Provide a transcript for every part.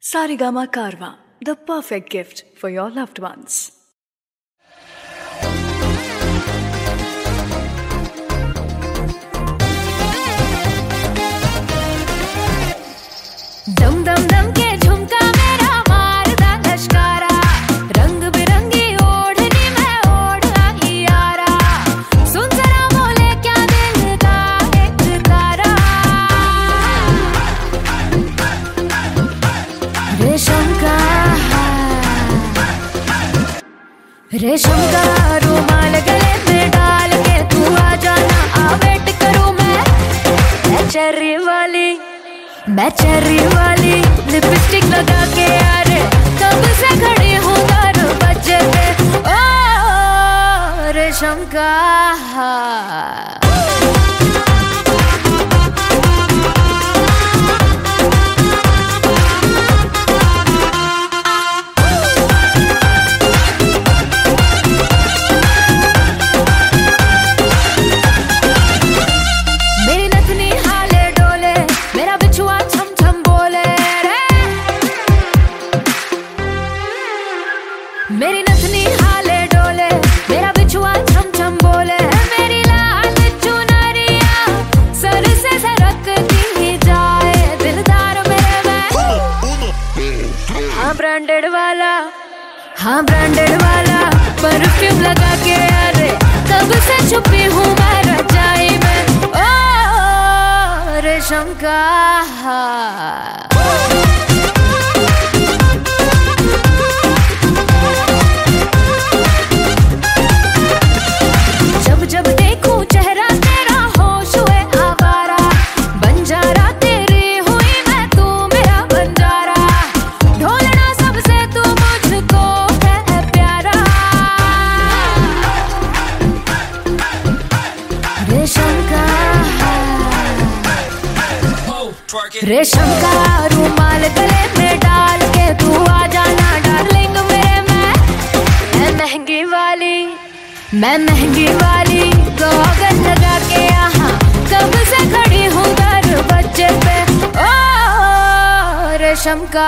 Sarigama Karwa, the perfect gift for your loved ones. दम दम दम के झुमका मेरा मारदा लश्कारा, रंग बिरंगी ओढ़नी मैं ओढ़ आई यारा, सुन जरा बोले क्या दिल का एक तारा। रेशम का रुमाल गले में डाल के तू आ जाना, आ वेट करूं मैं चेरी वाली लिपस्टिक लगा के यार कब से खड़ी हूँ दरवाजे पे। ओ रेशम का मेरी नथनी हाले डोले, मेरा बिछुआ छम छम बोले, मेरी लाल चुनरिया सर से सरकती ही जाए, दिलदार मेरे मैं हाँ ब्रांडेड वाला परफ्यूम लगा के अरे कब से छुपी हूँ मैं रजाई में। ओ रेशम का जब देखूं चेहरा तेरा होश हुए आवारा, बंजारा तेरी हुई मैं तू मेरा बंजारा, ढोलना सबसे तू मुझको है प्यारा। रेशम का रुमाल गले में डाल के तू आ जाना डार्लिंग मेरे मैं महंगी वाली गॉगल लगा के यहाँ कब से खड़ी हूँ दरवाजे पे। ओ रेशम का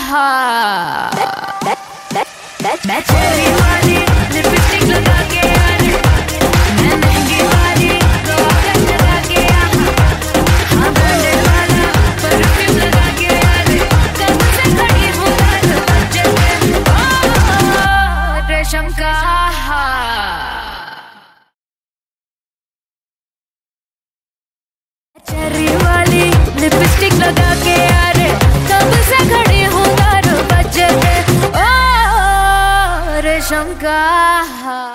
मैं चेरी वाली लिपस्टिक लगा के मैं महंगी वाली गॉगल लगा के यहाँ हाँ ब्रांडेड वाला परफ्यूम लगा के कब से खड़ी हूँ दरवाजे पे। ओ रेशम का चेरी वाली लिपस्टिक लगा के यार कब से खड़ी हूँ दरवाजे पे। ओ रेशम का